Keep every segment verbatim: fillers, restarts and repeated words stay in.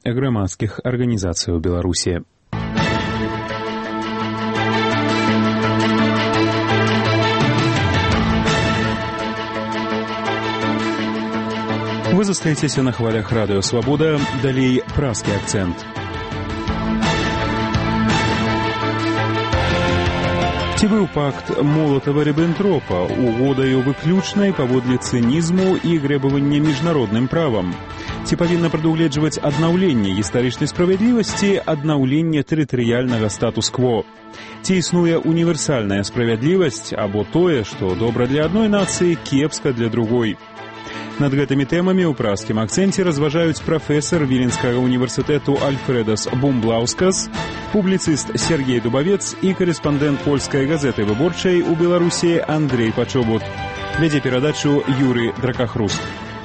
грамадскіх арганізацый у Беларусі. Вы застаецеся на хвалях радыё «Свабода», далей празкі акцэнт. Ці быў пакт Молатава-Ріббентропа угодаю выключнай паводле цынізму і грэбавання міжнародным правам? Ці павінна прадугледжваць аднаўленне гістарычнай справядлівасці, аднаўленне тэрытарыяльнага статус-кво? Ці існуе універсальная справядлівасць, або тое, што добра для адной нацыі, кепска для другой? Над гэтымі тэмамі ў празкім акцэнце разважаюць прафесар Віленскага універсітэту Альфредас Бумблаускас, публіцыст Сергей Дубавец і карэспандэнт польскай газеты «Выборчай» у Беларусі Андрей Пачобут. Вядзе перадачу Юрый Дракахруст.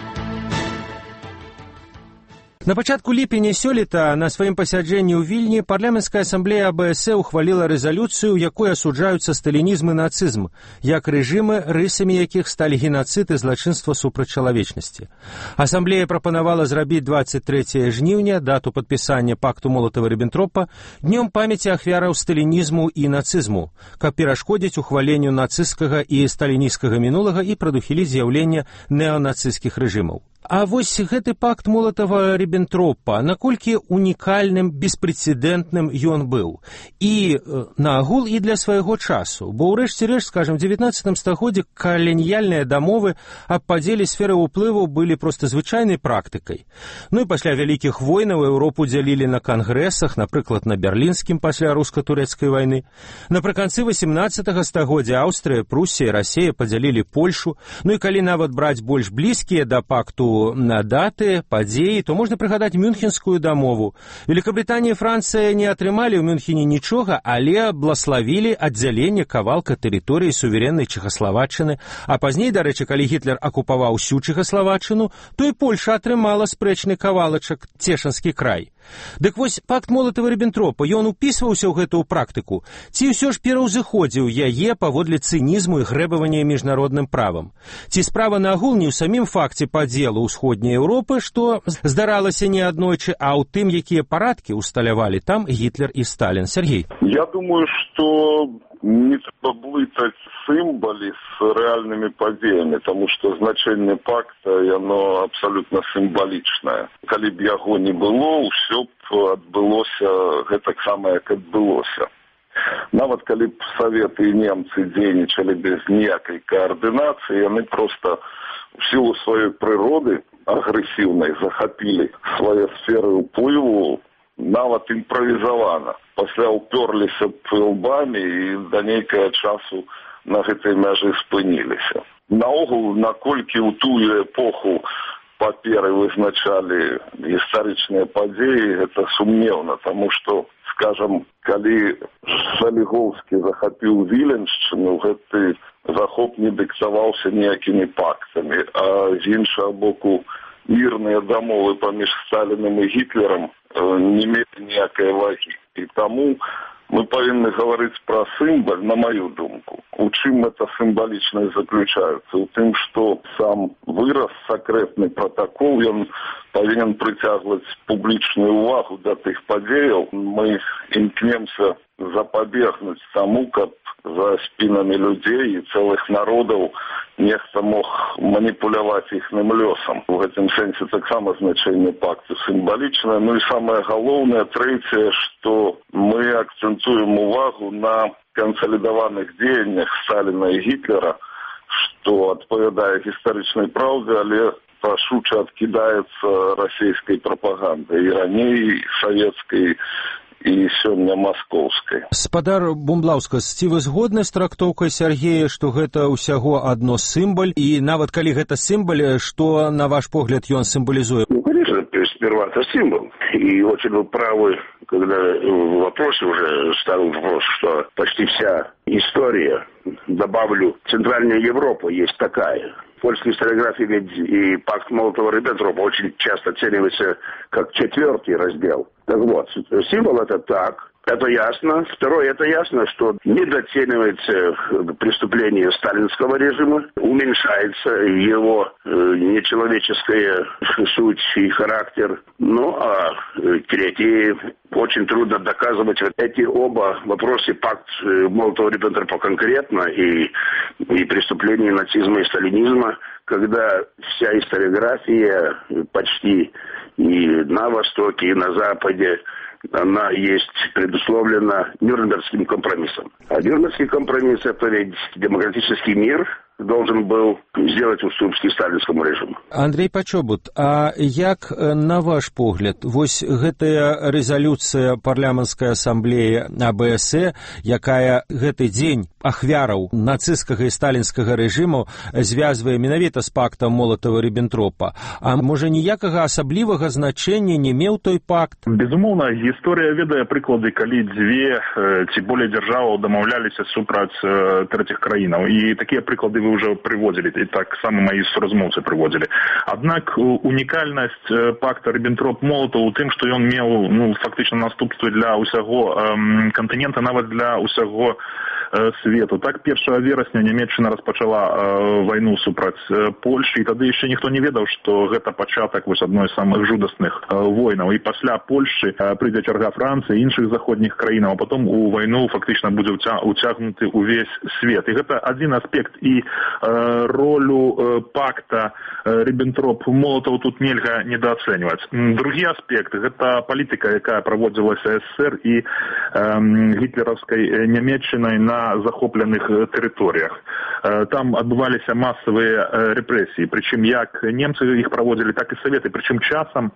На пачатку ліпеня сёлета на сваім пасяджэнні ў Вільні парламенцкая асамблея АБС ухваліла рэзалюцыю, у якой асуджаюцца сталінізм і нацызм, як рэжымы, рысамі якіх сталі генацыд і злачынства супраць чалавечнасці. Асамблея прапанавала зрабіць дваццаць трэцяе жніўня, дату падпісання пакту Молатава-Ріббентропа, днём памяці ахвяраў сталінізму і нацызму, каб перашкодзіць ухваленню нацысцкага і сталінісцкага мінулага і прадухіліць з'яўленне неанацысцкіх рэжымаў. А вось гэты пакт Молатава-Ріббентропа, наколькі унікальным, беспрэцэдэнтным ён быў. І наагул і для свайго часу. Бо ў рэшце рэшт, скажем, у дзевятнаццатым стагоддзі каланіяльныя дамовы аб падзеле сферы ўплыву былі проста звычайнай практыкай. Ну і пасля вялікіх войнаў Еўропу дзялілі на кангрэсах, напрыклад, на берлінскім пасля руска-турэцкай вайны. Напрыканцы васемнаццатага стагоддзя Аўстрыя, Прусія, Расія падзялілі Польшу. Ну і калі нават браць больш блізкія да пакту на даты, падзеі, то можна прыгадаць Мюнхенскую дамову. Великабрытанія і Францыя не атрымалі ў Мюнхене нічога, але блаславілі аддзяленне кавалка тэрыторыі суверэннай Чэхаславаччыны, а пазней, дарэчы, калі Гітлер акупаваў усю Чэхаславаччыну, то і Польша атрымала спрэчны кавалачак Цешанскі край. Дык вось пакт Молатава-Ріббентропа, ён упісваўся ў гэтую практыку, ці ўсё ж пераўзыходзіў яе паводле цынізму і грэбавання міжнародным правам? Ці справа наагул не ў самім факце падзелу ўсходняй Еўропы, што здаралася не аднойчы, а ў тым, якія парадкі усталявалі там Гітлер і Сталін? Сергей. Я думаю, што не трэба блытаць сімвалы з рэальнымі падзеямі, таму што значэнне пакта, яно абсалютна сімвалічнае. Калі б яго не было, ўсё б адбылося гэтаксама, як адбылося. Нават калі б Саветы і немцы дзейнічалі без ніякай каардынацыі, яны проста в силу сваёй прыроды агрэсіўнай захапілі свае сферы ўплыву нават імправізавана. Пасля ўпёрліся б лбамі і да нейкага часу на гэтай мяжы спыніліся. Наогул, наколькі ў тую эпоху паперы вызначалі гістарычныя падзеі, гэта сумнеўна, таму што, скажам, калі Шаліговскі захапіў Віленшчыну, гэты захоп не дыктаваўся ніякімі пактамі, а з іншага боку мірныя дамовы паміж Сталінам і Гітлерам не мелі ніякай вагі. І таму мы павінны гаварыць пра сімвал, на маю думку. У чым гэта сімвалічнасць заключаецца? У тым, што сам выраз, сакрэтны пратакол, ён павінен прыцягваць публічную увагу да тых падзеяў. Мы імкнемся запабегнуць таму, каб за спінамі людзей і цэлых народаў нехта мог маніпуляваць іхным лёсам. У гэтым сэнсе таксама значэнне пакту сімвалічнае. Ну і самае галоўнае, трэцяе, што мы акцэнтуем увагу на кансалідаваных дзеяннях Сталіна і Гітлера, што адпавядае гістарычнай праўдзе, але рашуча адкідаецца расійскай прапагандай, і раней савецкай, і сёння маскоўскай. Спадар Бумблаускас, ці вы згодны з трактоўкай Сергея, што гэта ўсяго адно сімвал, і нават калі гэта сімвал, што, на ваш погляд, ён сімвалізуе? Ну, конечно, сперва это символ. И очень вы правы, когда в вопросе уже ставил вопрос, что почти вся история, добавлю, Центральная Европа есть такая. В польской историографии ведь и пакт Молотова-Риббентропа очень часто оценивается как четвертый раздел. Так вот, символ это так, Это ясно. Второе, это ясно, что недооценивается преступление сталинского режима, уменьшается его э, нечеловеческая суть и характер. Ну, а третье, очень трудно доказывать эти оба вопросы, пакт Молотова-Риббентропа конкретно и, и преступления нацизма и сталинизма, когда вся историография почти и на Востоке, и на Западе, она есть предусловлена Нюрнбергским компромиссом. А Нюрнбергский компромисс – это ведь демократический мир, должен был сделать уступки сталинскому режиму. Андрей Пачобут, а як, на ваш погляд, вось гэтая рэзалюцыя парламенцкай асамблеі А Бэ Эс Э, якая гэты дзень ахвяраў нацысцкага і сталінскага рэжыму звязвае менавіта з пактам Молатава-Риббентропа, а можа ніякага асаблівага значэння не меў той пакт? Безумоўна, гісторыя ведае прыклады, калі дзве ці болей дзяржаваў дамаўляліся супраць трэціх краінаў, і такія прыклады вы уже приводили, и так само мои соразмовцы приводили. Однак унікальнасць пакта Риббентроп-Молотаў у тым, што ён меў ну, фактычна наступствы для ўсяго эм, кантынента, нават для ўсяго э, свету. Так, першага верасня Нямецчына распачала э, вайну супраць э, Польшы, і тады яшчэ ніхто не ведаў, што гэта пачатак вось адной з самых жудасных э, войнаў. І пасля Польшы э, прыйдзе чарга Францыі і іншых заходніх краінаў, а потом у вайну фактычна будзе уцягнуты ўвесь свет. І гэта адзін аспект. І ролю пакта Риббентроп-Молотаў тут нельга недооценивать. Другі аспект – гэта палітыка, якая праводзілася Эс Эс Эс Эр і гітлераўскай Нямецчынай на захопленых тэрыторыях. Там адбываліся масавыя рэпрэсіі, прычым як немцы іх праводзілі, так і саветы, прычым часам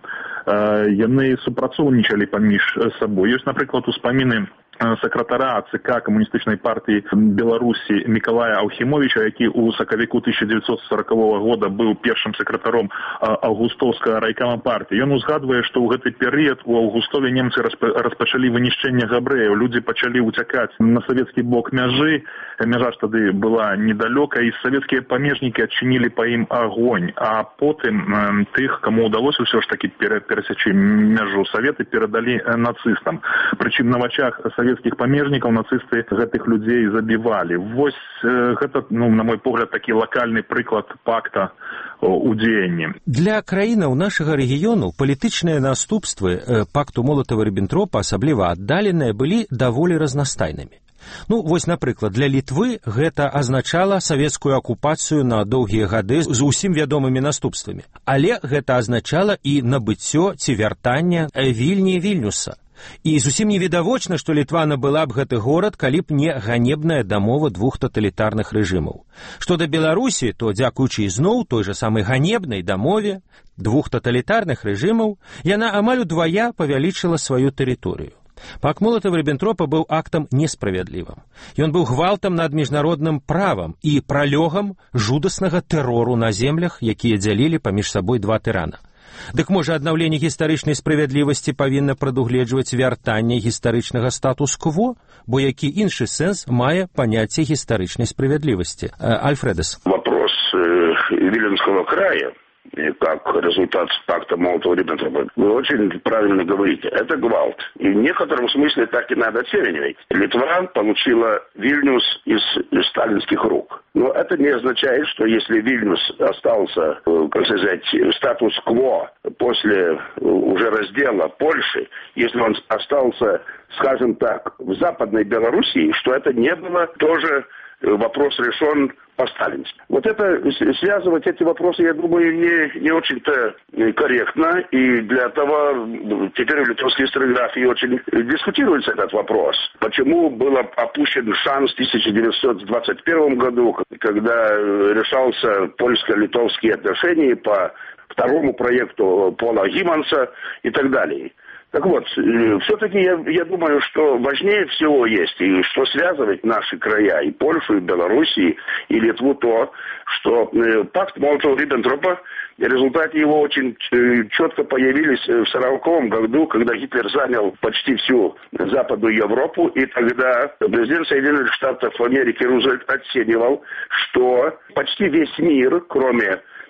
яны супрацоўнічалі паміж сабой. Ёсць, напрыклад, успаміны сакратара ЦК камуністычнай партыі Беларусі Мікалая Аўхімовіча, які ў сакавіку тысяча дзевяцьсот сорокавога года быў першым сакратаром аўгустоўскага райкама партыі. Ён узгадвае, што ў гэты перыяд у Аўгустове немцы распачалі вынішчэнне габрэяў, людзі пачалі ўцякаць на савецкі бок мяжы, мяжа ж тады была недалёка, і савецкія памежнікі адчынілі па ім агонь, а потым тых, каму ўдалося ўсё ж такі перасячы мяжу, саветы перадалі нацыстам. Прычым на вачах савецкіх памежнікаў нацысты гэтых людзей забівалі. Вось гэта, ну, на мой погляд, такі лакальны прыклад пакта у дзеянні. Для краінаў нашага рэгіёну палітычныя наступствы пакту Молатава-Риббентропа, асабліва аддаленыя, былі даволі разнастайнымі. Ну, вось, напрыклад, для Літвы гэта азначала савецкую акупацыю на доўгія гады з усім вядомымі наступствамі. Але гэта азначала і набыццё ці вяртанне Вільні і Вільнюса. І зусім невідавочна, што Літва набыла б гэты горад, калі б не ганебная дамова двух таталітарных рэжымаў. Што да Беларусі, то, дзякуючы ізноў той жа самай ганебнай дамове двух таталітарных рэжымаў, яна амаль удвая павялічыла сваю тэрыторыю. Пакт Молатава-Риббентропа быў актам несправядлівым. Ён быў гвалтам над міжнародным правам і пралёгам жудаснага тэрору на землях, якія дзялілі паміж сабой два тырана. Дык можа аднаўленне гістарычнай справядлівасці павінна прадугледжваць вяртанне гістарычнага статус-кво, бо які іншы сэнс мае паняцце гістарычнай справядлівасці? Альфредес. Вопрос э, Виленского края, как результат пакта Молотова-Риббентропа, вы очень правильно говорите. Это гвалт. И в некотором смысле так и надо оценивать. Литва получила Вильнюс из, из сталинских рук. Но это не означает, что если Вильнюс остался, как сказать, статус-кво после уже раздела Польши, если он остался, скажем так, в Западной Белоруссии, что это не было тоже вопрос решен по-сталински. Вот это, связывать эти вопросы, я думаю, не, не очень-то корректно, и для этого теперь в литовской историографии очень дискутируется этот вопрос. Почему был опущен шанс в тысяча девятьсот двадцать первом году, когда решался польско-литовские отношения по второму проекту Пола Гимманса и так далее. Так вот, все-таки я, я думаю, что важнее всего есть, и что связывает наши края, и Польшу, и Белоруссию, и Литву, то, что пакт Молотова-Риббентропа, в результате его очень четко появились в сороковом году, когда Гитлер занял почти всю Западную Европу, и тогда президент Соединенных Штатов Америки Рузвельт оценивал, что почти весь мир, кроме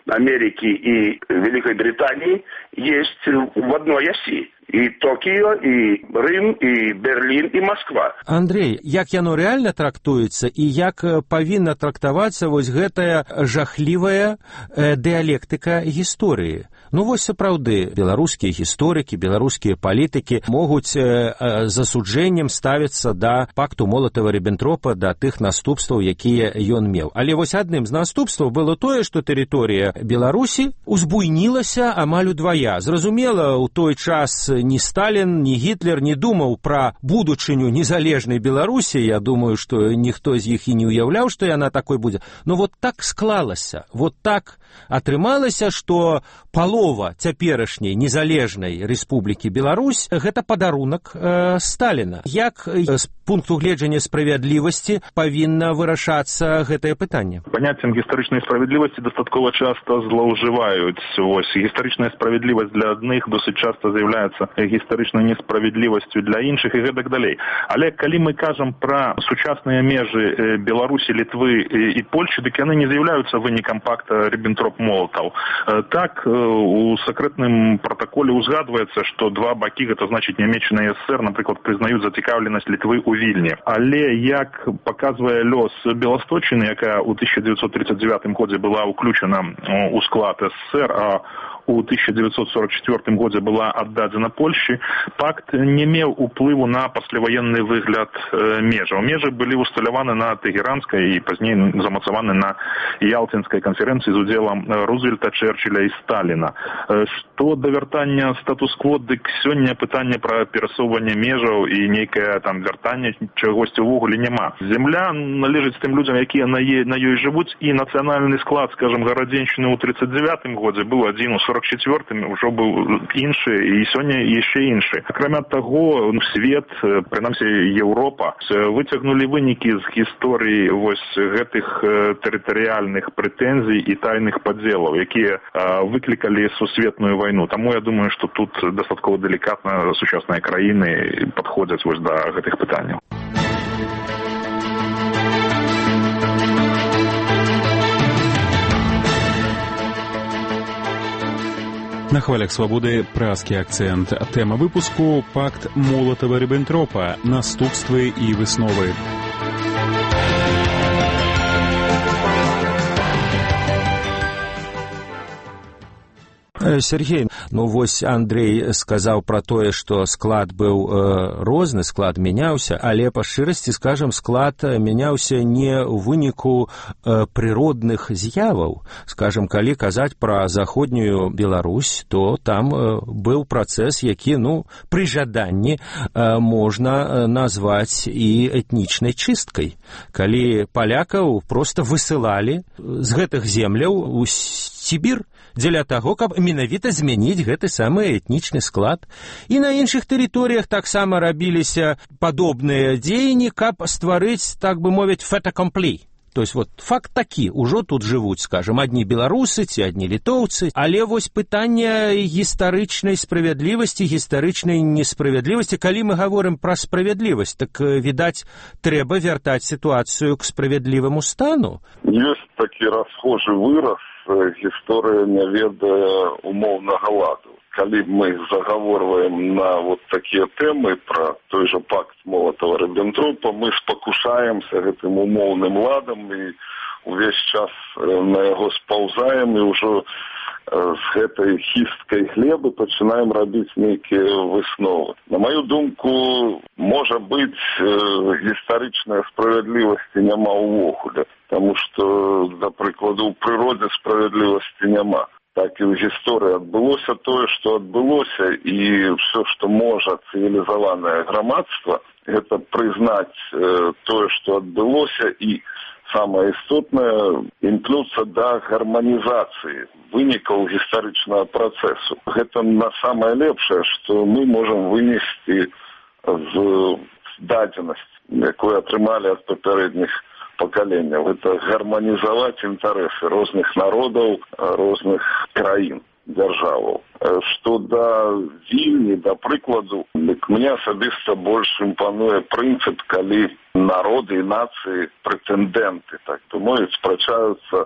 Америки и Великой Британии есть в одной оси. И Токио, и Рим, и Берлин, и Москва. Андрей, як яно рэальна трактуецца і як павінна трактавацца вось гэтая жахлівая э, дыялектыка гісторыі? Ну вось сапраўды беларускія гісторыкі, беларускія палітыкі могуць э, э, з асуджэннем ставіцца да пакту Молатава-Ріббентропа, да тых наступстваў, якія ён меў. Але вось адным з наступстваў было тое, што тэрыторыя Беларусі узбуйнілася амаль удвая. Зразумела, у той час ні Сталін, ні Гітлер не думаў пра будучыню незалежнай Беларусі. Я думаю, што ніхто з іх і не ўяўляў, што яна такой будзе. Но вот так склалася, вот так атрымалася, што палова цяперашняй незалежнай Рэспублікі Беларусь гэта падарунак э, Сталіна. Як э, з пункту гледжання справядлівасці павінна вырашацца гэтае пытанне? Паняццем гістарычнай справядлівасці дастаткова часта злоўжываюць. Вось гістарычная справядлівасць для адных досыць часта з'яўляецца гістарычнай несправядлівасцю для іншых і гэтак далей. Але калі мы кажам пра сучасныя межы Беларусі, Літвы і Польшчы, дык яны не з'яўляюцца вынікам пакта Ріббентроп-Молатаў. Так, у сакрэтным пратаколе узгадваецца, што два бакі, гэта значыць Нямеччына і СССР, напрыклад, прызнаюць зацікаўленасць Літвы ў Вільні. Але як паказвае лёс Беласточчыны, якая ў тысяча дзевяцьсот тридцать девятым годзе была ўключана ў склад СССР, а у тысяча девятьсот сорок четвёртым годзе была аддадзена Польшчы, пакт не меў уплыву на пасляваенны выгляд э, межаў. Межы былі усталяваны на Тэгеранскай і пазней замацаваны на Ялтинскай канферэнцыі з удзелам Рузвельта, Чэрчыля і Сталіна. Э, што да вяртання статус-кво, дык сёння пытанне пра перасоўванне межаў і нейкае там вяртанне чагосьці ўвогуле няма. Земля належыць тым людзям, якія на, е, на ёй жывуць, і нацыянальны склад, скажем, гарадзеншчыны ў тридцать девятым годзе быў адзін, у сорок четвёртым ўжо быў іншы, і сёння яшчэ іншы. Акрамя таго, свет, прынамсі Еўропа, выцягнулі вынікі з гісторыі вось гэтых тэрытарыяльных прэтэнзій і тайных падзелаў, якія выклікалі сусветную вайну. Таму я думаю, што тут дастаткова далікатна сучасныя краіны падходзяць вось да гэтых пытанняў. На хвалях свабоды празкі акцэнт. Тэма выпуску — пакт Молатава-Ріббентропа, наступствы і высновы. Сергей, ну вось Андрей сказаў пра тое, што склад быў э, розны, склад мяняўся, але па шчырасці, скажам, склад мяняўся не ў выніку э, прыродных з'яваў. Скажам, калі казаць пра заходнюю Беларусь, то там э, быў працэс, які, ну, пры жаданні э, можна назваць і этнічнай чысткай. Калі палякаў проста высылалі з гэтых земляў у Сібір, дзеля таго, каб менавіта змяніць гэты самы этнічны склад. І на іншых тэрыторыях таксама рабіліся падобныя дзеянні, каб стварыць, так бы мовіць, fait accompli. То есть вот факт такі, ужо тут жывуць, скажем, адні беларусы ці адні літоўцы, але вось пытанне гістарычнай справядлівасці, гістарычнай несправядлівасці, калі мы гаворым пра справядлівасць, так, відаць, трэба вяртаць сітуацыю к справядліваму стану. Ёсць такі расхожы выраз, гісторыя не ведае умоўнага ладу. Калі мы загаворваем на вот такія тэмы пра той жа пакт Молатава-Ріббентропа, мы спакушаемся гэтым умоўным ладам і увесь час на яго спаўзаем і ўжо з гэтай хісткай глебы пачынаем рабіць нейкія высновы. На маю думку, можа быць, гістарычнай справядлівасці няма ўвогуле, таму што, да прыкладу, у прыродзе справядлівасці няма. Так і ў гісторыі адбылося тое, што адбылося, і ўсё, што можа цывілізаванае грамадства, гэта прызнаць э, тое, што адбылося, і самае істотнае імкнуцца да гарманізацыі вынікаў гістарычнага працэсу. Гэта на самае лепшае, што мы можам вынесці з дадзенасць, якую атрымалі ад папярэдніх пакаленняў. Гэта гарманізаваць інтарэсы розных народаў, розных краін, дзяржаваў. Што да Вільні, да прыкладу, мне асабіста больш імпануе прынцып, калі народы і нацыі прэтэндэнты, так то мовіць, спрачаюцца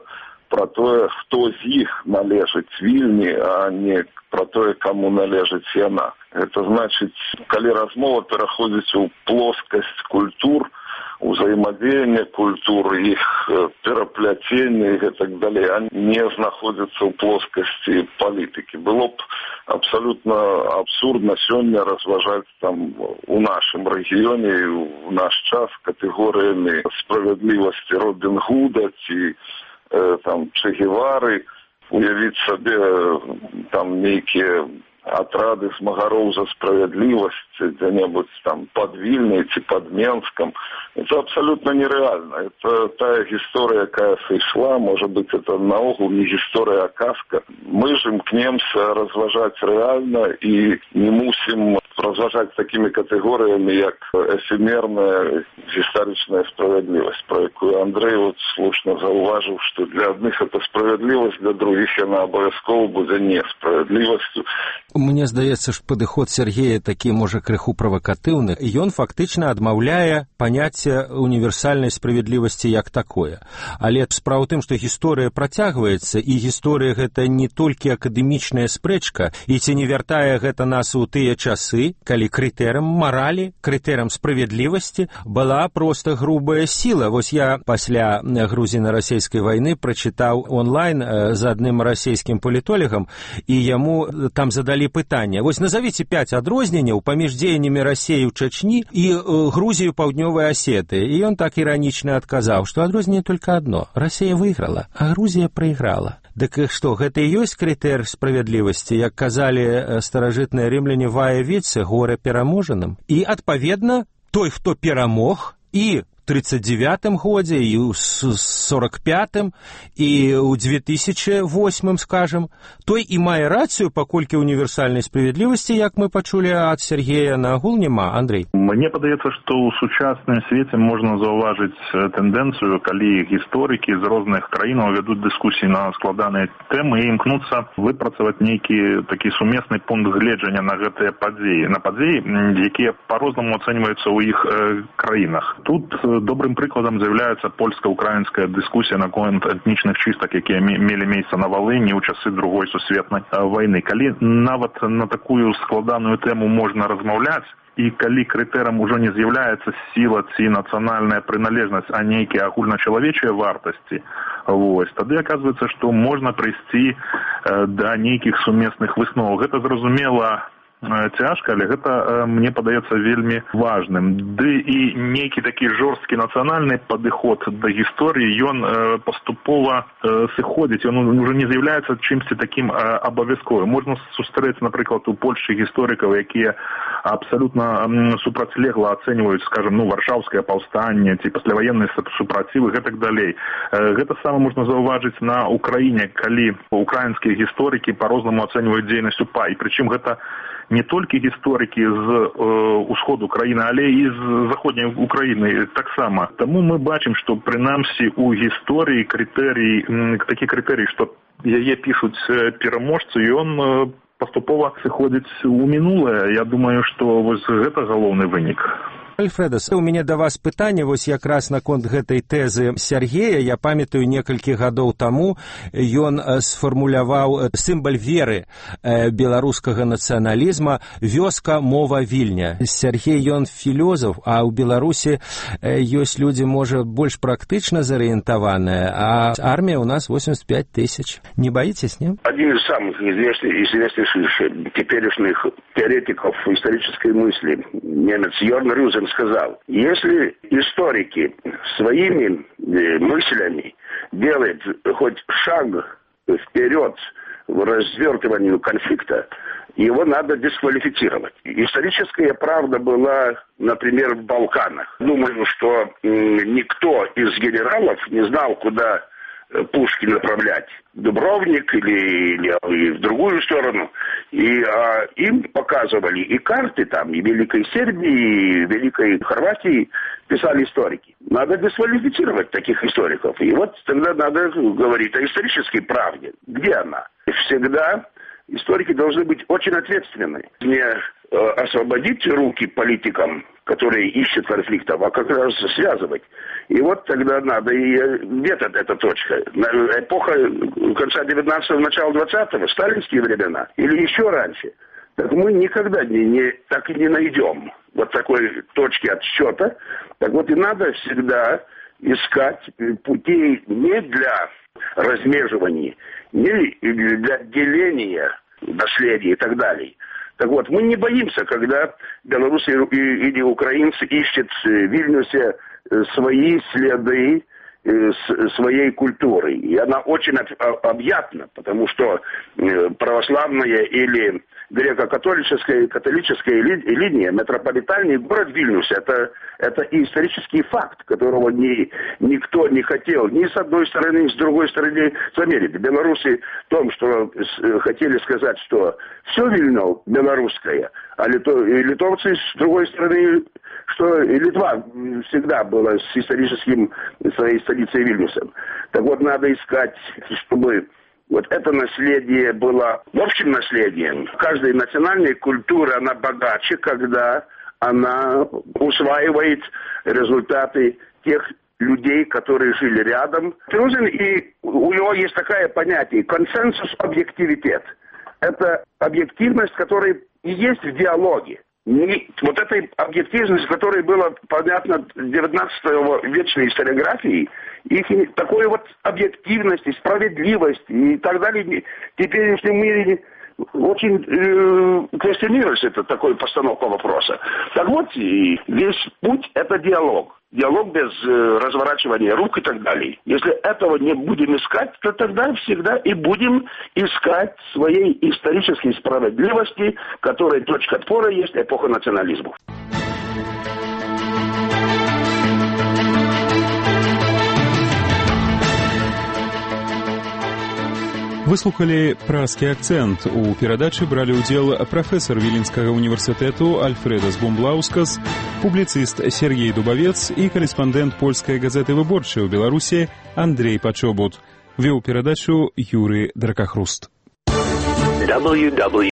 пра тое, хто з іх належыць Вільні, а не пра тое, каму належыць яна. Гэта значыць, калі размова пераходзіць у плоскасць культур, узаемадзеяння культур, іх перапляцення і гэтак далей, а не знаходзяцца ў плоскасці палітыкі. Было б абсалютна абсурдна сёння разважаць там у нашым рэгіёне і ў наш час катэгорыямі справядлівасці Робін Гуда ці э, там Че Гевары, уявіць сабе там нейкія атрады змагароў за справядлівасць дзе-небудзь там пад Вільняй ці пад Менскам. Это абсолютно нереально. Это та гісторыя, якая сышла, можа быць, это наогул не гісторыя, а казка. Мы ж імкнемся разважаць рэальна і не мусім разважаць такімі катэгорыямі, як эфемерная гістарычная справядлівасць, про якую Андрей вот слушна заўважыў, што для адных это справядлівасць, для другіх яна абавязкова будзе несправядлівасцю. Мне здаецца, што падыход Сергея такі, можа, крыху правакатыўны. Ён фактычна адмаўляе паняцце універсальнай справядлівасці як такое. Але справа ў тым, што гісторыя працягваецца, і гісторыя гэта не толькі акадэмічная спрэчка, і ці не вяртае гэта нас у тыя часы, калі крытэрам маралі, крытэрам справядлівасці была проста грубая сіла. Вось я пасля грузіна-расейскай вайны прачытаў онлайн з адным расійскім палітолагам, і яму там задалі пытанне. Вось назовіце пяць адрозненняў паміж дзеяннямі Расіі ў Чачні і э, Грузіі паўднёвай Асеты. І ён так іранічна адказаў, што адрозненне толькі адно. Расія выйграла, а Грузія прайграла. Дык што, гэта і ёсць крытэр справядлівасці, як казалі старажытныя рымляне вае віце, горе пераможаным. І, адпаведна, той, хто перамог, і тридцать девятым годзе, і ў сорок пятым, і ў две тысячи восьмым, скажем, той і мае рацыю, паколькі універсальнай справядлівасці, як мы пачулі ад Сергея, нагул няма. Андрей? Мне падаецца, што ў сучасным свеце можна заўважыць тэндэнцыю, калі гісторыкі з розных краінаў вядуць дыскусіі на складаныя тэмы і імкнуцца выпрацаваць нейкі такі сумесны пункт гледжання на гэтыя падзеі, на падзеі, якія па-рознаму ацэньваюцца ў іх э, краінах. Тут добрым прыкладам з'яўляецца польска-украінская дыскусія наконт этнічных чыстак, якія мелі месца на Валыні ў часы другой сусветнай вайны. Калі нават на такую складаную тэму можна размаўляць, і калі крытэрам ужо не з'яўляецца сіла ці нацыянальная прыналежнасць, а нейкія агульначалавечыя вартасці, вось, тады аказваецца, што можна прыйсці да нейкіх сумесных высноваў. Гэта зразумела цяжка, але гэта, мне падаецца, вельмі важным. Ды і нейкі такі жорсткі нацыянальны падыход да гісторыі, ён паступова сыходзіць, ён уже не з'яўляецца чымсьці такім абавязковым. Можна сустрэць, напрыклад, у Польшчы гісторыкаў, якія абсалютна супрацьлегла ацэньваюць, скажем, ну, варшаўскае паўстанне ці пасляваенныя супрацівы, гэтак далей. Гэта сама можна заўважыць на Украіне, калі украінскія гісторыкі па-рознаму ацэньваюць дзейнасць УПА, і прычым гэта не толькі гісторыкі з э, усходу краіны, але і з заходняй Украіны таксама. Таму мы бачым, што прынамсі у гісторыі крытэрій, такі крытэрій, што яе пішуць пераможцы, ён э, паступова сыходзіць у мінулае. Я думаю, што вось гэта галоўны вынік. Альфредас, у мяне да вас пытанне, вось якраз наконт гэтай тэзы Сергея. Я памятаю, некалькі гадоў таму ён сфармуляваў сімбаль веры беларускага нацыяналізма «Вёска, мова, Вільня». Сергей, ён філёзаф, а ў Беларусі ёсць людзі, можа, больш практычна зарыентаваныя, а армія ў нас восемьдесят пять тысяч. Не боитесь, не? Один из самых известных, известнейших теперешних теоретиков исторической мысли, немец Йорн Рюзен, сказал, если историки своими мыслями делают хоть шаг вперед в развертывании конфликта, его надо дисквалифицировать. Историческая правда была, например, в Балканах. Думаю, что никто из генералов не знал, куда пушки направлять, Дубровник или, или в другую сторону. И а, им показывали и карты там, и Великой Сербии, и Великой Хорватии писали историки. Надо дисквалифицировать таких историков. И вот тогда надо говорить о исторической правде. Где она? Всегда историки должны быть очень ответственны. Не освободить руки политикам, которые ищут конфликтов, а как раз связывать. И вот тогда надо, и метод эта точка. Эпоха конца девятнадцатого, начала двадцатого, сталинские времена, или еще раньше. Так мы никогда не, не, так и не найдем вот такой точки отсчета. Так вот и надо всегда искать путей не для размеживания, не для деления наследия и так далее. Так вот, мы не боимся, когда белорусы или украинцы ищут в Вильнюсе свои следы своей культуры. И она очень объятна, потому что православная или греко-католическая католическая линия, метрополитальный город Вильнюс, это, это исторический факт, которого ни, никто не хотел ни с одной стороны, ни с другой стороны замерить. Белорусы в том, что хотели сказать, что все Вильно белорусское, а лито, литовцы с другой стороны, что Литва всегда была с историческим своей столицей Вильнюсом. Так вот, надо искать, чтобы вот это наследие было общим наследием. Каждая национальная культура, она богаче, когда она усваивает результаты тех людей, которые жили рядом. И у него есть такое понятие консенсус-объективитет. Это объективность, которая и есть в диалоге. Не, вот этой объективности, которая была понятна в девятнадцатом вечной историографии, их такой вот объективности, справедливости и так далее, в теперешнем мире очень э, квестионируется это такой постановка вопроса. Так вот, и весь путь – это диалог. Диалог без э, разворачивания рук и так далее. Если этого не будем искать, то тогда всегда и будем искать своей исторической справедливости, которой точка отпора есть эпоха национализма. Выслухали пражскі акцэнт. У перадачы бралі ўдзел прафесар Віленскага універсітэту Альфредас Бумблаускас, публіцыст Сергей Дубавец і корэспандэнт польскай газеты «Выборчая» ў Беларусі Андрей Пачобут. Вёў перадачу Юрый Дракахруст.